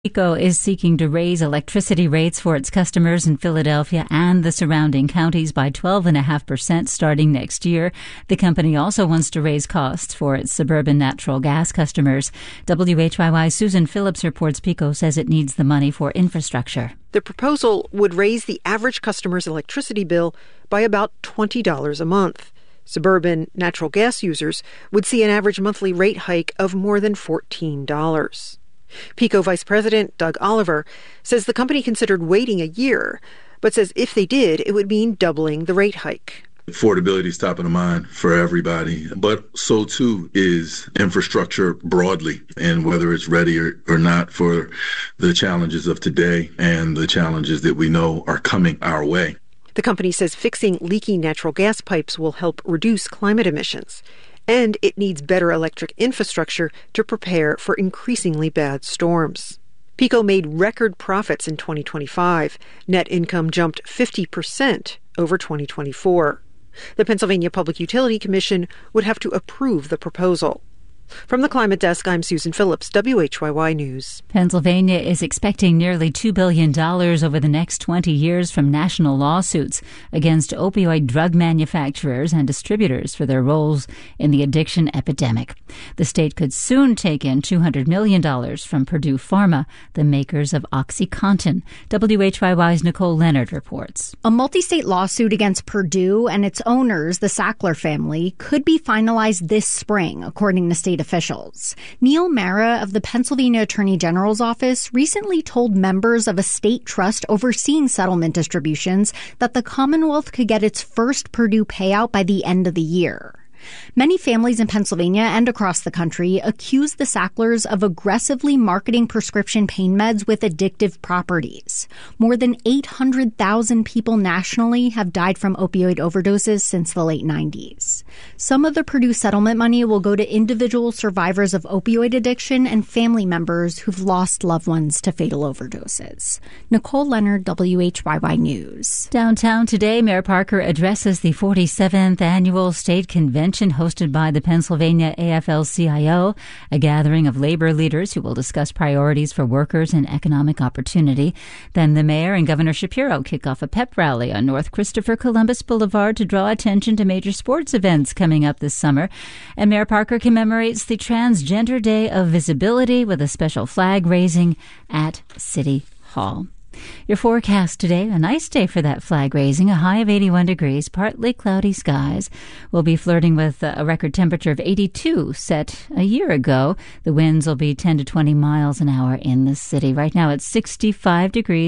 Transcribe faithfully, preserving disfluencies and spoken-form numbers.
PECO is seeking to raise electricity rates for its customers in Philadelphia and the surrounding counties by twelve point five percent starting next year. The company also wants to raise costs for its suburban natural gas customers. W H Y Y's Susan Phillips reports PECO says it needs the money for infrastructure. The proposal would raise the average customer's electricity bill by about twenty dollars a month. Suburban natural gas users would see an average monthly rate hike of more than fourteen dollars. PECO Vice President Doug Oliver says the company considered waiting a year, but says if they did, it would mean doubling the rate hike. Affordability is top of the mind for everybody, but so too is infrastructure broadly, and whether it's ready or, or not for the challenges of today and the challenges that we know are coming our way. The company says fixing leaky natural gas pipes will help reduce climate emissions, and it needs better electric infrastructure to prepare for increasingly bad storms. PECO made record profits in twenty twenty-five. Net income jumped fifty percent over twenty twenty-four. The Pennsylvania Public Utility Commission would have to approve the proposal. From the Climate Desk, I'm Susan Phillips, W H Y Y News. Pennsylvania is expecting nearly two billion dollars over the next twenty years from national lawsuits against opioid drug manufacturers and distributors for their roles in the addiction epidemic. The state could soon take in two hundred million dollars from Purdue Pharma, the makers of OxyContin. W H Y Y's Nicole Leonard reports. A multi-state lawsuit against Purdue and its owners, the Sackler family, could be finalized this spring, according to state officials. Neil Mara of the Pennsylvania Attorney General's office recently told members of a state trust overseeing settlement distributions that the Commonwealth could get its first Purdue payout by the end of the year. Many families in Pennsylvania and across the country accuse the Sacklers of aggressively marketing prescription pain meds with addictive properties. More than eight hundred thousand people nationally have died from opioid overdoses since the late nineties. Some of the Purdue settlement money will go to individual survivors of opioid addiction and family members who've lost loved ones to fatal overdoses. Nicole Leonard, W H Y Y News. Downtown today, Mayor Parker addresses the forty-seventh Annual State Convention hosted by the Pennsylvania A F L C I O, a gathering of labor leaders who will discuss priorities for workers and economic opportunity. Then the mayor and Governor Shapiro kick off a pep rally on North Christopher Columbus Boulevard to draw attention to major sports events coming up this summer. And Mayor Parker commemorates the Transgender Day of Visibility with a special flag raising at City Hall. Your forecast today, a nice day for that flag raising, a high of eighty-one degrees, partly cloudy skies. We'll be flirting with a record temperature of eighty-two set a year ago. The winds will be ten to twenty miles an hour in the city. Right now it's sixty-five degrees.